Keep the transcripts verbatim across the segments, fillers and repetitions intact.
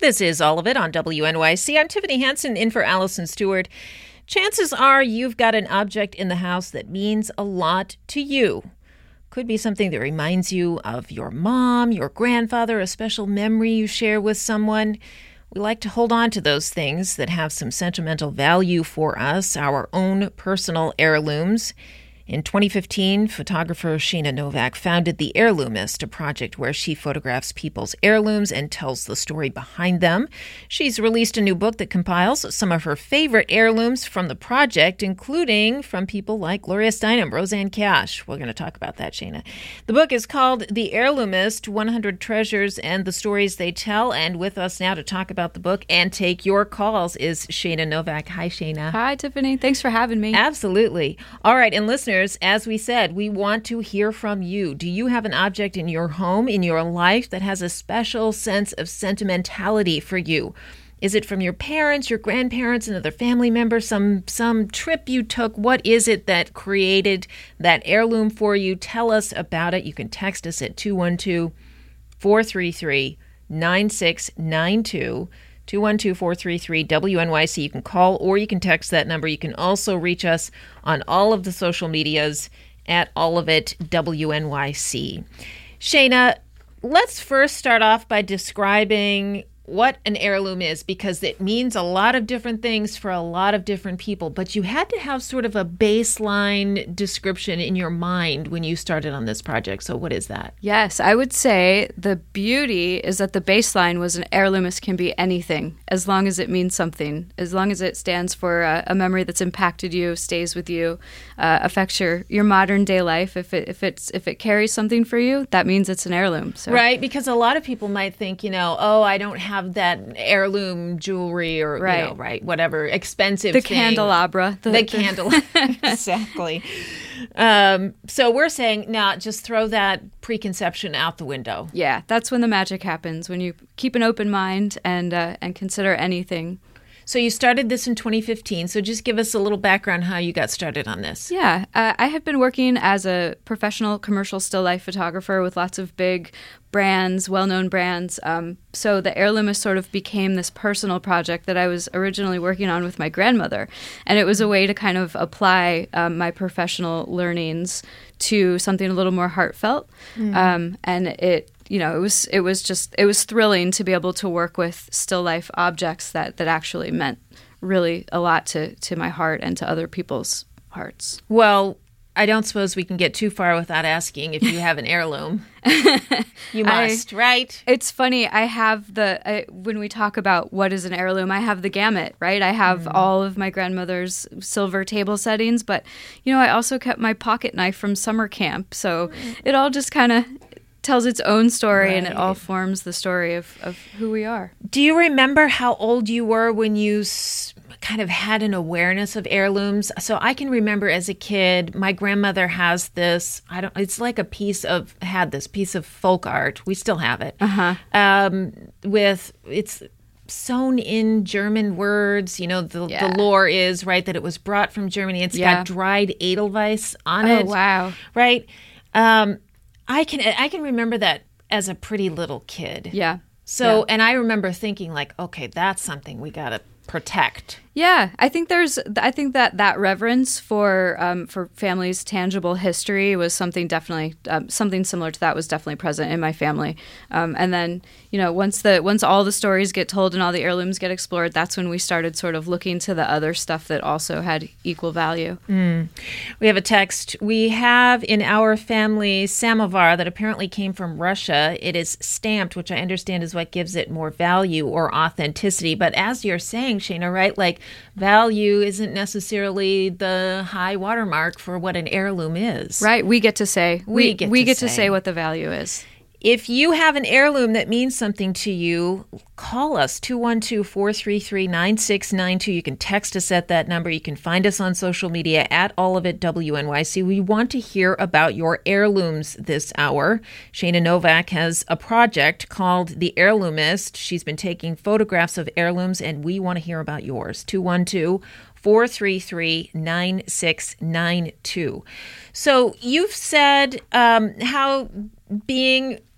This is All of It on W N Y C. I'm Tiffany Hansen, in for Allison Stewart. Chances are you've got an object in the house that means a lot to you. Could be something that reminds you of your mom, your grandfather, a special memory you share with someone. We like to hold on to those things that have some sentimental value for us, our own personal heirlooms. In twenty fifteen, photographer Shana Novak founded The Heirloomist, a project where she photographs people's heirlooms and tells the story behind them. She's released a new book that compiles some of her favorite heirlooms from the project, including from people like Gloria Steinem, Roseanne Cash. We're going to talk about that, Shana. The book is called The Heirloomist, one hundred Treasures and the Stories They Tell. And with us now to talk about the book and take your calls is Shana Novak. Hi, Shana. Hi, Tiffany. Thanks for having me. Absolutely. All right, and listeners, as we said, we want to hear from you. Do you have an object in your home, in your life, that has a special sense of sentimentality for you? Is it from your parents, your grandparents, another family member, some some trip you took? What is it that created that heirloom for you? Tell us about it. You can text us at two one two, four three three, nine six nine two. two one two, four three three, W N Y C. You can call or you can text that number. You can also reach us on all of the social medias at all of it W N Y C. Shana, let's first start off by describing what an heirloom is, because it means a lot of different things for a lot of different people. But you had to have sort of a baseline description in your mind when you started on this project. So what is that? Yes, I would say the beauty is that the baseline was an heirloomist can be anything, as long as it means something, as long as it stands for a, a memory that's impacted you, stays with you, uh, affects your, your modern day life. If it if it's if it carries something for you, that means it's an heirloom. So. Right, because a lot of people might think, you know, oh, I don't have that heirloom jewelry or, right. you know, right, whatever, expensive the thing. Candelabra. The, the candelabra. Exactly. Um, so we're saying, now just throw that preconception out the window. Yeah, that's when the magic happens, when you keep an open mind and uh, and consider anything. So you started this in twenty fifteen. So just give us a little background how you got started on this. Yeah, uh, I have been working as a professional commercial still life photographer with lots of big brands, well-known brands. Um, so the Heirloomist sort of became this personal project that I was originally working on with my grandmother. And it was a way to kind of apply um, my professional learnings to something a little more heartfelt. Mm. Um, and it You know, it was it was just it was thrilling to be able to work with still life objects that, that actually meant really a lot to, to my heart and to other people's hearts. Well, I don't suppose we can get too far without asking if you have an heirloom. You must, I, right? It's funny. I have the, I, when we talk about what is an heirloom, I have the gamut, right? I have mm. all of my grandmother's silver table settings, but, you know, I also kept my pocket knife from summer camp. So mm. it all just kind of tells its own story, right. And it all forms the story of, of who we are. Do you remember how old you were when you s- kind of had an awareness of heirlooms? So I can remember as a kid, my grandmother has this, I don't, it's like a piece of, had this piece of folk art. We still have it. Uh-huh. Um, with, it's sewn in German words. You know, the, yeah. the lore is, right, that it was brought from Germany. It's yeah. got dried Edelweiss on oh, it. Oh, wow. Right? Um, I can I can remember that as a pretty little kid. Yeah. So, yeah. and I remember thinking like, okay, that's something we got to protect. Yeah, I think there's, I think that that reverence for um, for family's tangible history was something definitely, um, something similar to that was definitely present in my family. Um, and then, you know, once the once all the stories get told and all the heirlooms get explored, that's when we started sort of looking to the other stuff that also had equal value. Mm. We have a text. We have in our family samovar that apparently came from Russia. It is stamped, which I understand is what gives it more value or authenticity. But as you're saying, Shana, right, like, value isn't necessarily the high watermark for what an heirloom is. Right. We get to say. We, we get, we to, get say. to say what the value is. If you have an heirloom that means something to you, call us, two one two, four three three, nine six nine two. You can text us at that number. You can find us on social media at all of it W N Y C. We want to hear about your heirlooms this hour. Shana Novak has a project called The Heirloomist. She's been taking photographs of heirlooms, and we want to hear about yours. two one two, four three three, nine six nine two. So you've said um, how being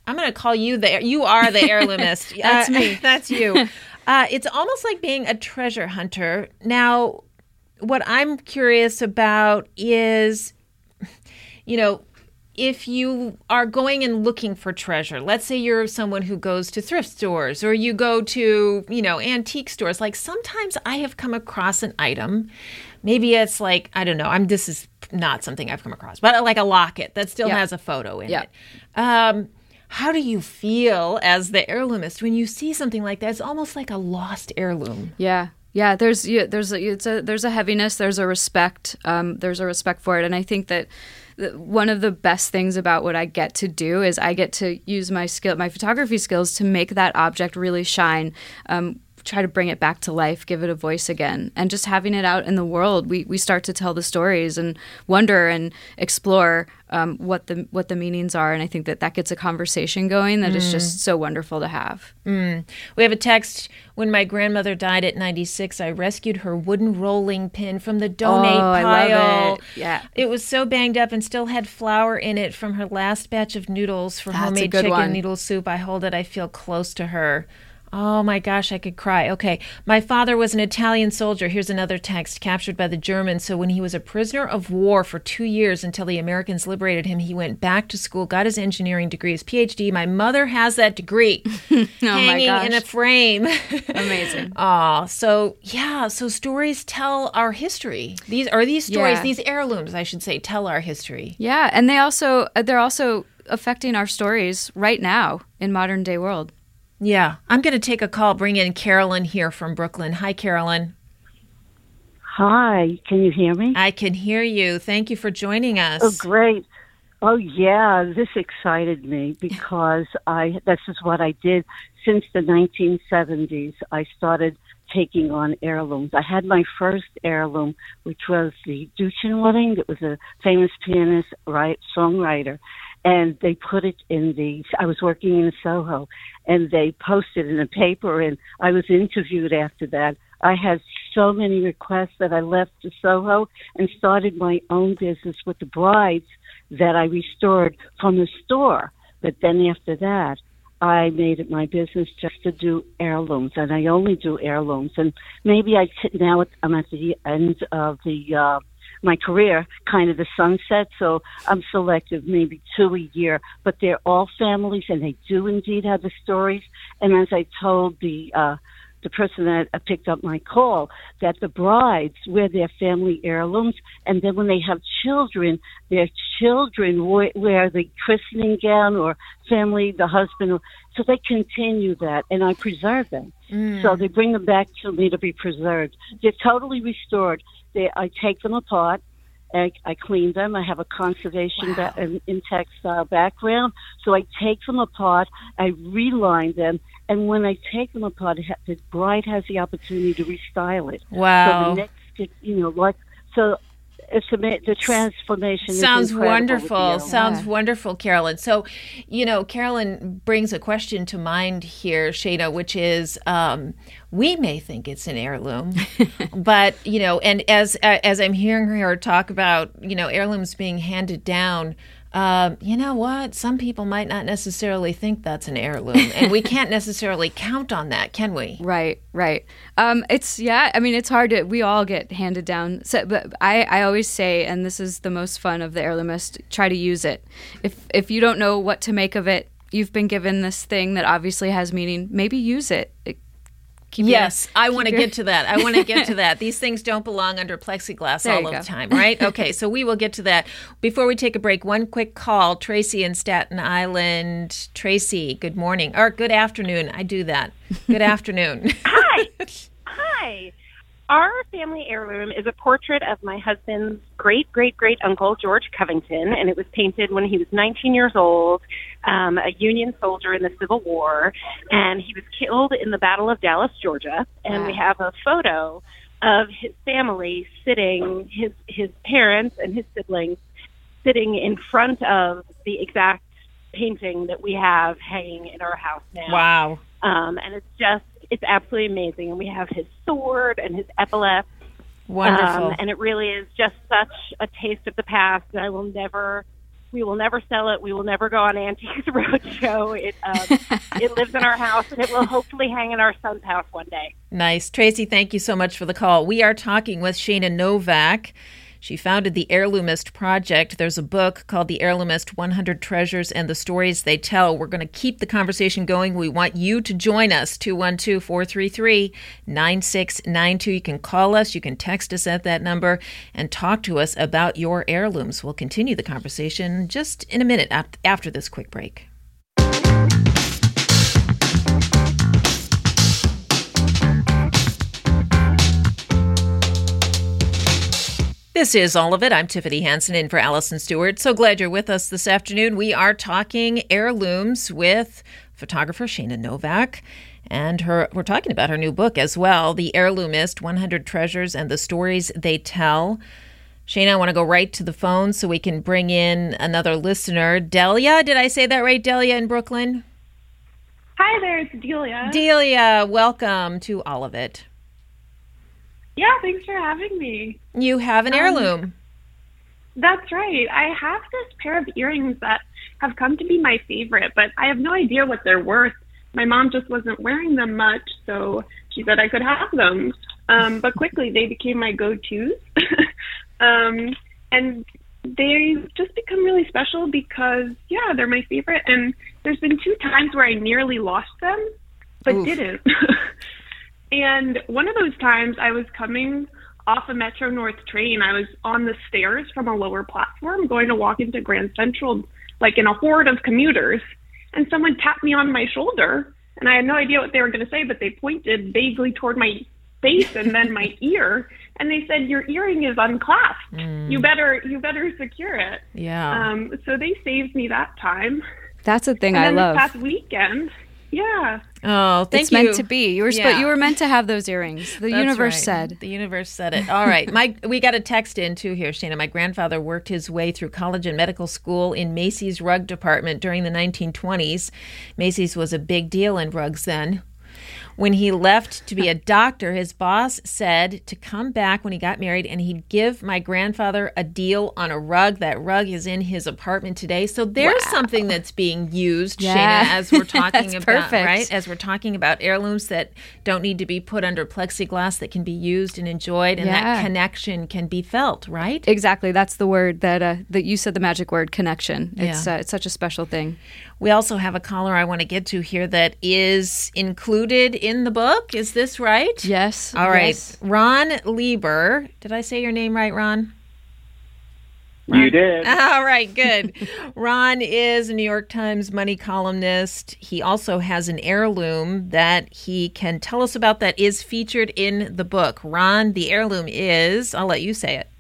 I'm going to call you the, you are the heirloomist. That's uh, me. That's you. Uh, it's almost like being a treasure hunter. Now, what I'm curious about is, you know, if you are going and looking for treasure, let's say you're someone who goes to thrift stores or you go to, you know, antique stores. Like sometimes I have come across an item. Maybe it's like, I don't know, I'm, this is not something I've come across, but like a locket that still Yep. has a photo in Yep. it. Um, how do you feel as the heirloomist when you see something like that? It's almost like a lost heirloom. Yeah. Yeah, there's yeah, there's a, it's a there's a heaviness, there's a respect, um, there's a respect for it, and I think that th- one of the best things about what I get to do is I get to use my skill, my photography skills, to make that object really shine. Um, try to bring it back to life, give it a voice again, and just having it out in the world, we we start to tell the stories and wonder and explore um, what the what the meanings are, and I think that that gets a conversation going that mm. is just so wonderful to have. Mm. We have a text. When my grandmother died at ninety-six, I rescued her wooden rolling pin from the donate oh, pile. I love it. Yeah, it was so banged up and still had flour in it from her last batch of noodles for That's homemade a good chicken one. noodle soup. I hold it. I feel close to her. Oh my gosh, I could cry. Okay. My father was an Italian soldier. Here's another text. Captured by the Germans. So when he was a prisoner of war for two years until the Americans liberated him, he went back to school, got his engineering degree, his P H D. My mother has that degree oh hanging my gosh. in a frame. Amazing. Oh, so yeah. So stories tell our history. These are these stories, Yeah. these heirlooms, I should say, tell our history. Yeah, and they also they're also affecting our stories right now in modern day world. Yeah. I'm going to take a call, bring in Carolyn here from Brooklyn. Hi, Carolyn. Hi, can you hear me? I can hear you. Thank you for joining us. Oh, great. Oh, yeah, this excited me because I this is what I did since the nineteen seventies. I started taking on heirlooms. I had my first heirloom, which was the Duchin wedding. It was a famous pianist, right, songwriter. And they put it in the, I was working in Soho, and they posted it in the paper, and I was interviewed after that. I had so many requests that I left the Soho and started my own business with the brides that I restored from the store. But then after that, I made it my business just to do heirlooms, and I only do heirlooms. And maybe I now I'm at the end of the uh, my career, kind of the sunset, so I'm selective, maybe two a year. But they're all families, and they do indeed have the stories. And as I told the uh, the person that picked up my call, that the brides wear their family heirlooms, and then when they have children, their children wear the christening gown or family, the husband, so they continue that, and I preserve them. Mm. So they bring them back to me to be preserved. They're totally restored. They, I take them apart. I, I clean them. I have a conservation wow. ba- in, in textile background. So I take them apart. I reline them. And when I take them apart, the bride has the opportunity to restyle it. Wow. So the next, you know, like, so it's a, the transformation Sounds is wonderful. Sounds yeah. wonderful, Carolyn. So, you know, Carolyn brings a question to mind here, Shana, which is, um, we may think it's an heirloom, but, you know, and as uh, as I'm hearing her talk about, you know, heirlooms being handed down, um, you know what? Some people might not necessarily think that's an heirloom, and we can't necessarily count on that, can we? Right, right. Um, it's, yeah, I mean, it's hard to, we all get handed down. So, but I, I always say, and this is the most fun of the heirloomist, try to use it. If If you don't know what to make of it, you've been given this thing that obviously has meaning, maybe use it. it Keep yes, your, I want to your... get to that. I want to get to that. These things don't belong under plexiglass there all of go. the time, right? Okay, so we will get to that. Before we take a break, one quick call. Tracy in Staten Island. Tracy, good morning. Or good afternoon. I do that. Good afternoon. Hi. Hi. Our family heirloom is a portrait of my husband's great-great-great-uncle, George Covington, and it was painted when he was nineteen years old, um, a Union soldier in the Civil War, and he was killed in the Battle of Dallas, Georgia, and wow. we have a photo of his family sitting, his, his parents and his siblings sitting in front of the exact painting that we have hanging in our house now. Wow. Um, and it's just, it's absolutely amazing. And we have his sword and his epaulets. Wonderful. Um, and it really is just such a taste of the past that I will never We will never sell it. We will never go on Antiques Roadshow. It um, it lives in our house, and it will hopefully hang in our son's house one day. Nice. Tracy, thank you so much for the call. We are talking with Shana Novak. She founded the Heirloomist Project. There's a book called The Heirloomist, one hundred Treasures and the Stories They Tell. We're going to keep the conversation going. We want you to join us, two one two, four three three, nine six nine two. You can call us, you can text us at that number, and talk to us about your heirlooms. We'll continue the conversation just in a minute after this quick break. This is All of It. I'm Tiffany Hansen in for Allison Stewart. So glad you're with us this afternoon. We are talking heirlooms with photographer Shana Novak, and her. We're talking about her new book as well, The Heirloomist, one hundred Treasures and the Stories They Tell. Shana, I want to go right to the phone so we can bring in another listener. Delia, did I say that right? Delia in Brooklyn? Hi there, it's Delia. Delia, welcome to All of It. Yeah, thanks for having me. You have an heirloom. Um, that's right. I have this pair of earrings that have come to be my favorite, but I have no idea what they're worth. My mom just wasn't wearing them much, so she said I could have them. Um, but quickly, they became my go-tos. um, and they've just become really special because, yeah, they're my favorite. And there's been two times where I nearly lost them, but Oof. didn't. And one of those times I was coming off a Metro North train. I was on the stairs from a lower platform going to walk into Grand Central, like in a horde of commuters. And someone tapped me on my shoulder. And I had no idea what they were going to say, but they pointed vaguely toward my face and then my ear. And they said, your earring is unclasped. Mm. You better you better secure it. Yeah. Um, so they saved me that time. That's a thing and I then love. This past weekend, yeah. Oh, thank it's you. It's meant to be. You were yeah. sp- you were meant to have those earrings. The That's universe right. said. The universe said it. All right. My we got a text in too here, Shana. My grandfather worked his way through college and medical school in Macy's rug department during the nineteen twenties. Macy's was a big deal in rugs then. When he left to be a doctor, his boss said to come back when he got married and he'd give my grandfather a deal on a rug. That rug is in his apartment today. So there's wow. something that's being used, yeah. Shana, as we're talking that's about, perfect. right? As we're talking about heirlooms that don't need to be put under plexiglass, that can be used and enjoyed, and yeah. that connection can be felt, right? Exactly. That's the word that uh, that you said, the magic word, connection. It's yeah. uh, it's such a special thing. We also have a caller I want to get to here that is included in the book. Is this right? Yes. All right. Yes. Ron Lieber. Did I say your name right, Ron? Ron? You did. All right, good. Ron is a New York Times money columnist. He also has an heirloom that he can tell us about that is featured in the book. Ron, the heirloom is, I'll let you say it.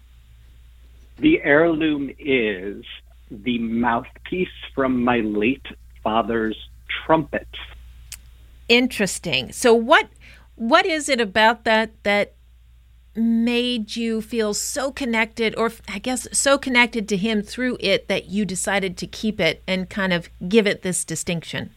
The heirloom is the mouthpiece from my late father's trumpet. Interesting. So what what is it about that that made you feel so connected, or I guess so connected to him through it, that you decided to keep it and kind of give it this distinction?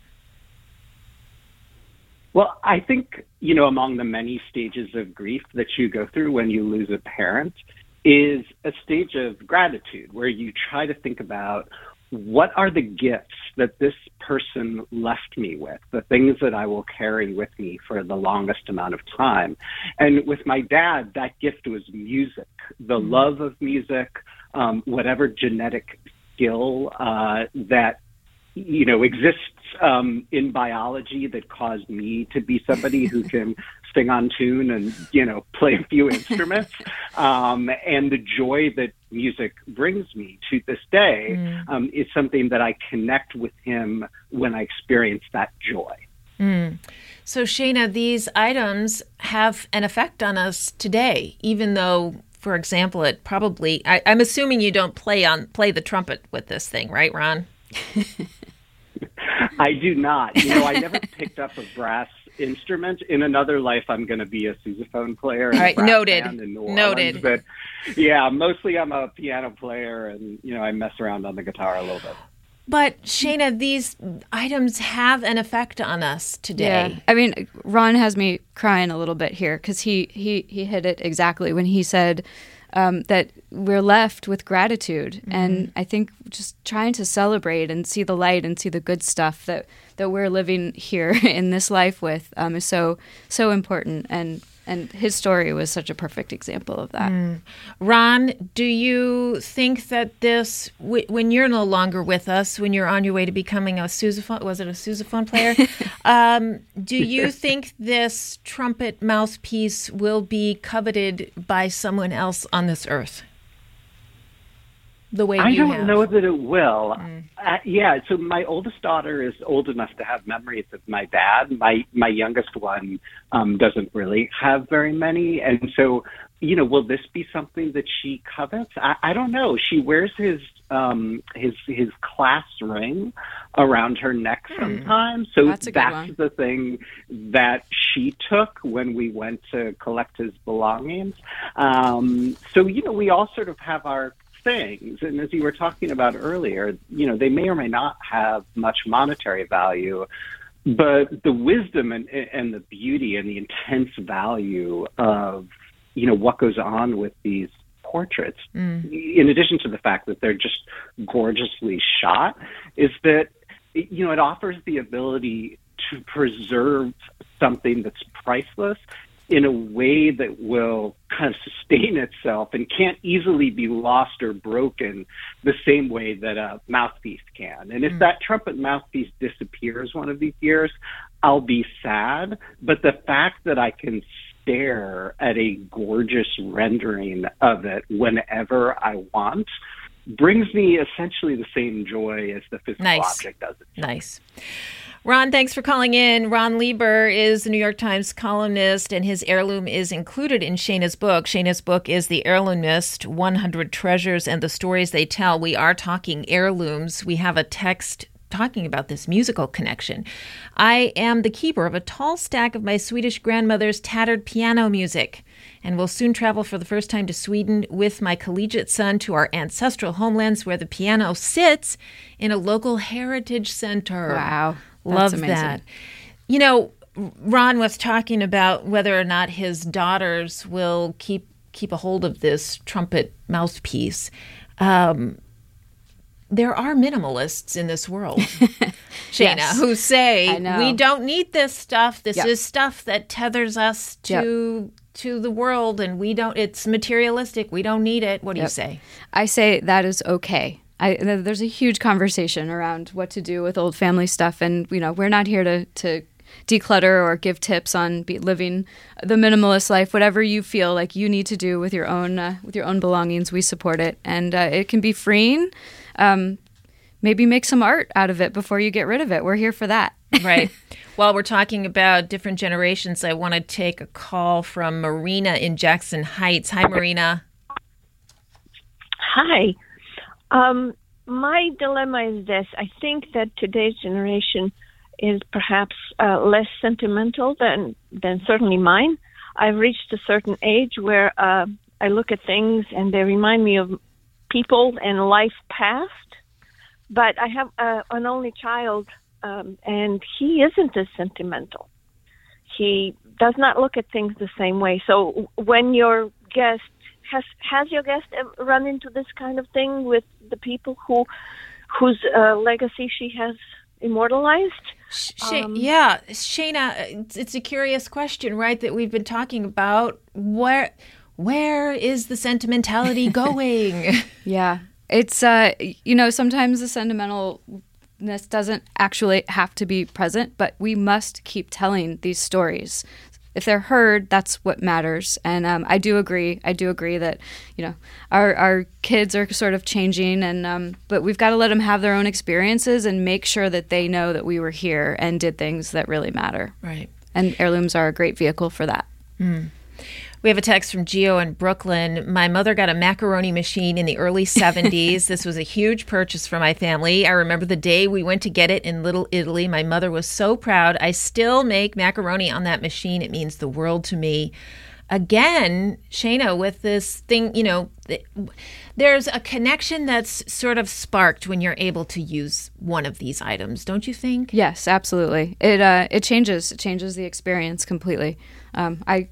Well, I think, you know, among the many stages of grief that you go through when you lose a parent is a stage of gratitude where you try to think about what are the gifts that this person left me with, the things that I will carry with me for the longest amount of time. And with my dad, that gift was music, the mm-hmm. love of music, um, whatever genetic skill uh, that, you know, exists um, in biology that caused me to be somebody who can sing on tune and, you know, play a few instruments, um, and the joy that music brings me to this day mm. um, is something that I connect with him when I experience that joy. Mm. So, Shana, these items have an effect on us today, even though, for example, it probably, I, I'm assuming you don't play on play the trumpet with this thing, right, Ron? I do not. You know, I never picked up a brass instrument. In another life, I'm going to be a sousaphone player. All right, noted. In New Orleans. Noted. But yeah, mostly I'm a piano player, and you know, I mess around on the guitar a little bit. But Shana, these items have an effect on us today. Yeah. I mean, Ron has me crying a little bit here because he, he, he hit it exactly when he said, um, that we're left with gratitude. Mm-hmm. And I think just trying to celebrate and see the light and see the good stuff that, that we're living here in this life with um, is so, so important. And And his story was such a perfect example of that. Mm. Ron, do you think that this, w- when you're no longer with us, when you're on your way to becoming a sousaphone, was it a sousaphone player? um, do you think this trumpet mouthpiece will be coveted by someone else on this earth? The way I you don't have? know that it will. Mm. Uh, yeah, so my oldest daughter is old enough to have memories of my dad. My my youngest one um, doesn't really have very many, and so you know, will this be something that she covets? I, I don't know. She wears his um, his his class ring around her neck sometimes, so That's a good that's one. the thing that she took when we went to collect his belongings. Um, so you know, we all sort of have our things. And as you were talking about earlier, you know, they may or may not have much monetary value, but the wisdom and, and the beauty and the intense value of, you know, what goes on with these portraits, mm. in addition to the fact that they're just gorgeously shot, is that, you know, it offers the ability to preserve something that's priceless in a way that will kind of sustain itself and can't easily be lost or broken the same way that a mouthpiece can. And if mm. that trumpet mouthpiece disappears one of these years, I'll be sad. But the fact that I can stare at a gorgeous rendering of it whenever I want brings me essentially the same joy as the physical nice. object does it. Nice. Ron, thanks for calling in. Ron Lieber is the New York Times columnist, and his heirloom is included in Shana's book. Shana's book is The Heirloomist, one hundred Treasures and the Stories They Tell. We are talking heirlooms. We have a text talking about this musical connection. I am the keeper of a tall stack of my Swedish grandmother's tattered piano music, and will soon travel for the first time to Sweden with my collegiate son to our ancestral homelands where the piano sits in a local heritage center. Wow. Love That's that. You know, Ron was talking about whether or not his daughters will keep keep a hold of this trumpet mouthpiece. Um, there are minimalists in this world, Shana, yes. who say, I know. we don't need this stuff. This Yep. is stuff that tethers us to yep. to the world, and we don't. It's materialistic. We don't need it. What do Yep. you say? I say that is okay. I, there's a huge conversation around what to do with old family stuff, and you know, we're not here to, to declutter or give tips on be living the minimalist life. Whatever you feel like you need to do with your own uh, with your own belongings, we support it, and uh, it can be freeing. Um, maybe make some art out of it before you get rid of it. We're here for that. Right. While we're talking about different generations, I want to take a call from Marina in Jackson Heights. Hi, Marina. Hi. Um, my dilemma is this. I think that today's generation is perhaps uh, less sentimental than, than certainly mine. I've reached a certain age where uh, I look at things and they remind me of people and life past. But I have uh, an only child, um, and he isn't as sentimental. He does not look at things the same way. So when your guest Has has your guest run into this kind of thing with the people who whose uh, legacy she has immortalized? Sh- Um, yeah, Shana, it's, it's a curious question, right, that we've been talking about. Where where is the sentimentality going? Yeah. It's, uh, you know, sometimes the sentimentalness doesn't actually have to be present, but we must keep telling these stories. If they're heard, that's what matters. And um, I do agree. I do agree that, you know, our our kids are sort of changing, and um, but we've got to let them have their own experiences and make sure that they know that we were here and did things that really matter. Right. And heirlooms are a great vehicle for that. Mm. We have a text from Gio in Brooklyn. My mother got a macaroni machine in the early seventies. This was a huge purchase for my family. I remember the day we went to get it in Little Italy. My mother was so proud. I still make macaroni on that machine. It means the world to me. Again, Shana, with this thing, you know, there's a connection that's sort of sparked when you're able to use one of these items, don't you think? Yes, absolutely. It uh, it changes. It changes the experience completely. Um, I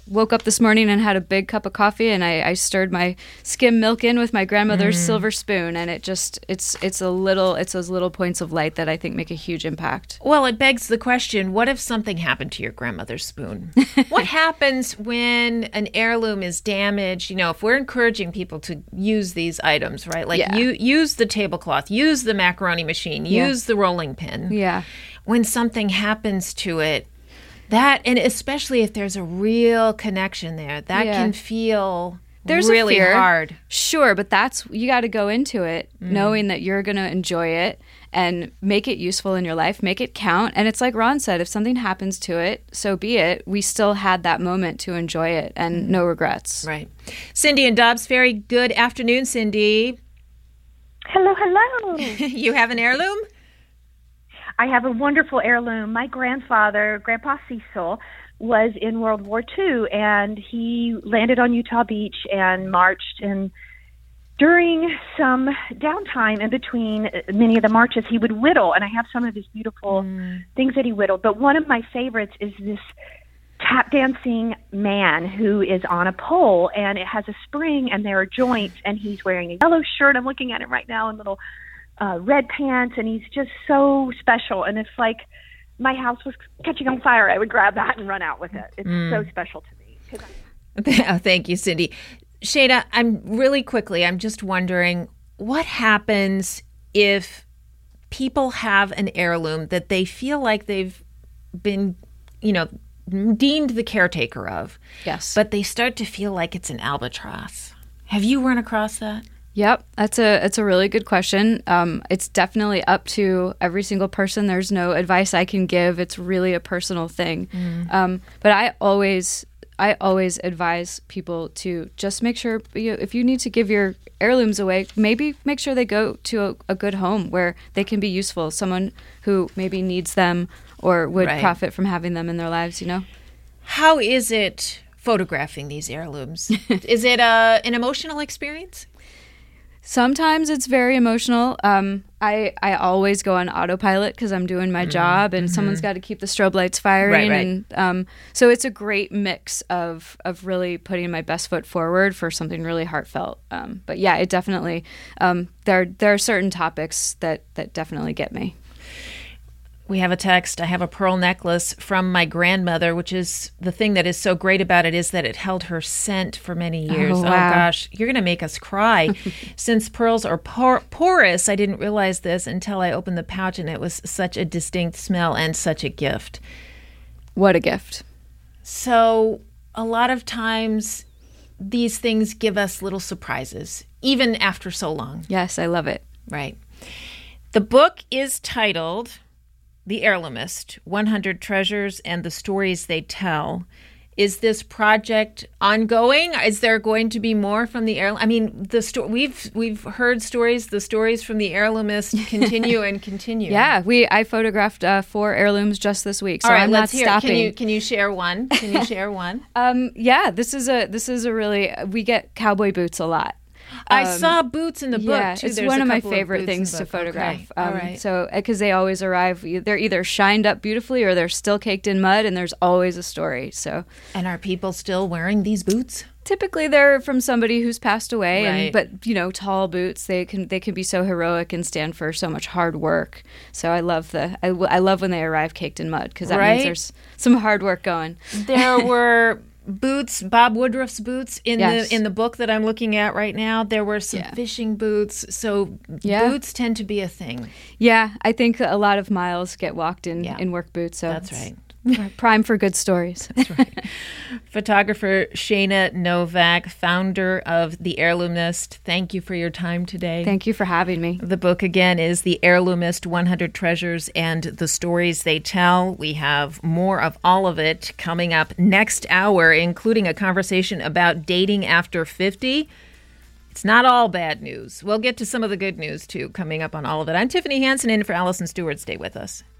woke up this morning and had a big cup of coffee, and I, I stirred my skim milk in with my grandmother's mm. silver spoon, and it just it's it's a little it's those little points of light that I think make a huge impact. Well, it begs the question: what if something happened to your grandmother's spoon? What happens when an heirloom is damaged? You know, if we're encouraging people to use these items, right? Like yeah. you use the tablecloth, use the macaroni machine, yeah. use the rolling pin. Yeah. When something happens to it, that, and especially if there's a real connection there, that yeah. can feel there's really a fear. hard. Sure, but that's, you got to go into it mm. knowing that you're going to enjoy it and make it useful in your life, make it count. And it's like Ron said, if something happens to it, so be it. We still had that moment to enjoy it and mm. no regrets. Right. Cindy and Dobbs Ferry, good afternoon, Cindy. Hello, hello. You have an heirloom? I have a wonderful heirloom. My grandfather, Grandpa Cecil, was in World War Two, and he landed on Utah Beach and marched. And during some downtime in between many of the marches, he would whittle, and I have some of his beautiful mm. things that he whittled. But one of my favorites is this tap dancing man who is on a pole, and it has a spring, and there are joints, and he's wearing a yellow shirt. I'm looking at him right now in little Uh, red pants, and he's just so special. And if like my house was catching on fire, I would grab that and run out with it. It's mm. so special to me. Oh, thank you, Cindy. Shana, I'm really quickly, I'm just wondering what happens if people have an heirloom that they feel like they've been, you know, deemed the caretaker of. Yes. But they start to feel like it's an albatross. Have you run across that? Yep, that's a it's a really good question. Um, it's definitely up to every single person. There's no advice I can give. It's really a personal thing. Mm. Um, but I always I always advise people to just make sure, you know, if you need to give your heirlooms away, maybe make sure they go to a, a good home where they can be useful. Someone who maybe needs them or would right. profit from having them in their lives. You know, how is it photographing these heirlooms? Is it a, an emotional experience? Sometimes it's very emotional. Um, I I always go on autopilot because I'm doing my mm-hmm. job, and mm-hmm. someone's got to keep the strobe lights firing. Right, right. And um, so it's a great mix of of really putting my best foot forward for something really heartfelt. Um, but yeah, it definitely um, there there are certain topics that that definitely get me. We have a text. I have a pearl necklace from my grandmother, which is the thing that is so great about it is that it held her scent for many years. Oh, wow. Oh gosh, you're going to make us cry. Since pearls are por- porous, I didn't realize this until I opened the pouch, and it was such a distinct smell and such a gift. What a gift. So a lot of times these things give us little surprises, even after so long. Yes, I love it. Right. The book is titled The Heirloomist, one hundred Treasures and the Stories They Tell. Is this project ongoing? Is there going to be more from the heirloom? I mean, the sto- we've we've heard stories. The stories from the Heirloomist continue and continue. Yeah, we I photographed uh, four heirlooms just this week, so All right, I'm let's not hear. stopping. Can you can you share one? Can you share one? um, yeah, this is a this is a really we get cowboy boots a lot. I Um, saw boots in the book, yeah, too. it's There's one a of my couple favorite boots in things the to book. photograph. Okay. Um, All right. So, because they always arrive, they're either shined up beautifully or they're still caked in mud, and there's always a story. So, And are people still wearing these boots? typically they're from somebody who's passed away, Right. and but you know, tall boots they can they can be so heroic and stand for so much hard work. So I love the I, I love when they arrive caked in mud because that Right. means there's some hard work going. There were boots, Bob Woodruff's boots in Yes. the in the book that I'm looking at right now. There were some Yeah. fishing boots. So Yeah. boots tend to be a thing. Yeah, I think a lot of miles get walked in Yeah. in work boots. So That's it's right. prime for good stories. That's right. Photographer Shana Novak, founder of The Heirloomist. Thank you for your time today. Thank you for having me. The book, again, is The Heirloomist, one hundred Treasures and the Stories They Tell. We have more of all of it coming up next hour, including a conversation about dating after fifty. It's not all bad news. We'll get to some of the good news, too, coming up on all of it. I'm Tiffany Hansen in for Allison Stewart. Stay with us.